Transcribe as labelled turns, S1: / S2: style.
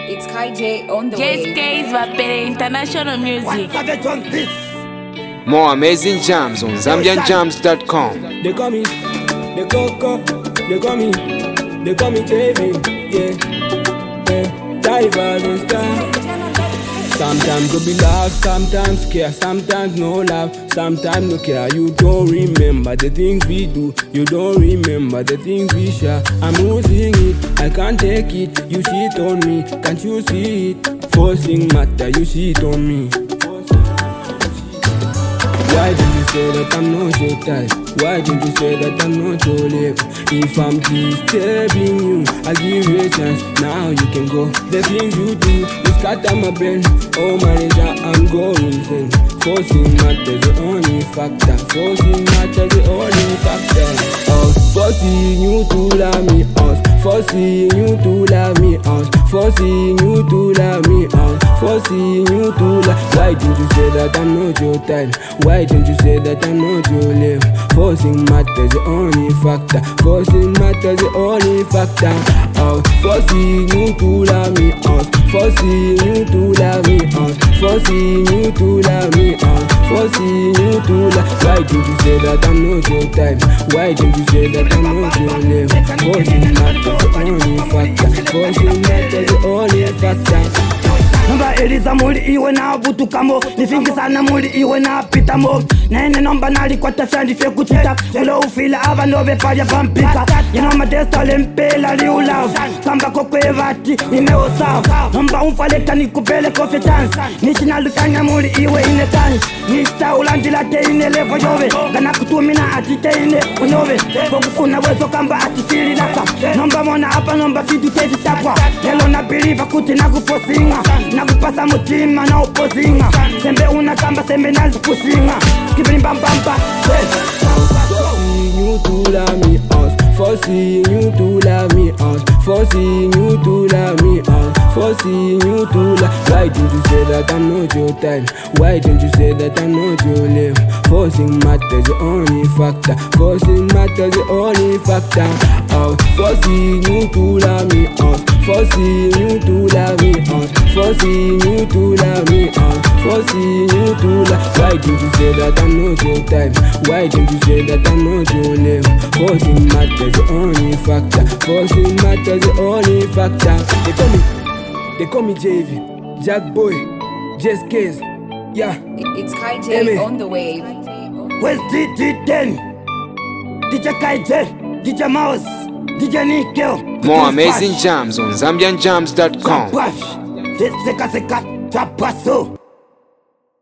S1: It's Kai J on the way.
S2: JSK Vapere International Music.
S3: More amazing jams on ZambianJams.com.
S4: They call me, they Coco, they call me David, yeah. Diver and star. Sometimes go be love, sometimes care, sometimes no love, sometimes no care. You don't remember the things we do, you don't remember the things we share. I'm losing it, I can't take it. You cheat on me, can't you see it? Forcing matter, you cheat on me. Why did you say that I'm not your type? Why did you say that I'm not your level? If I'm disturbing you, I'll give you a chance. Now you can go. The things you do, you scatter my brain. Oh my God, I'm going insane. Forcing matters the only factor. Forcing matters the only factor. Oh, forcing you to love me out. Forcing you to love me out. Forcing you to love me out. Forcing you to love. Why didn't you say that I'm not your type? Why didn't you say that I'm not your level? Forcing matters the only factor. Forcing matters the only factor. Oh, forcing you to love me out. Forcing you to love me out. Forcing you to love me out. Forcing you to love. Why didn't you say that I'm not your type? Why didn't you say that I'm not your level? Forcing matters the only factor. Forcing matters the only factor.
S5: Nomba eliza muli iwe na vutukamo nifingi sana muli iwe na pitamo nene nomba nali kwa tafyandi fye kuchita ulo ufila ava nove paya pampika Inoma desta lempela li ulavu Kamba kokwe vati imeo savu Nomba umfaleka nikupele kofi chance Nishina lukanya muli iwe ine tansi Nishita ulandila te ine levo yove Gana kutumina ati te ine unyove Pokufuna wezo kamba ati fili laka Nomba mona apa nomba fidu tevi sapwa Yelo na believe kuti nakufosinga Nakupasa mutima na upozinga Sembe unakamba sembe nazi kusinga Skibini mbambamba
S4: Forcing you to love me out. Forcing you to love me out. Forcing you to love me out. Forcing you to love. Why didn't you say that I'm not your type? Why didn't you say that I'm not your level? Forcing matters the only factor. Forcing matters the only factor. Oh, forcing you to love me out. Forcing you to love me out. Forcing you to love me out. Forcing you to love. Why didn't you say that I'm not your type? Why didn't you say that I'm not your level? Forcing matters the only factor. Forcing matters the only factor. They call me JV, Jack Boy, Just Case, yeah.
S1: It's Kai J on the wave.
S5: Where's DJ10? DJ Kai J, DJ Mouse, DJ Nickel.
S3: More amazing jams on ZambianJams.com.
S5: Seka Seka Tapaso.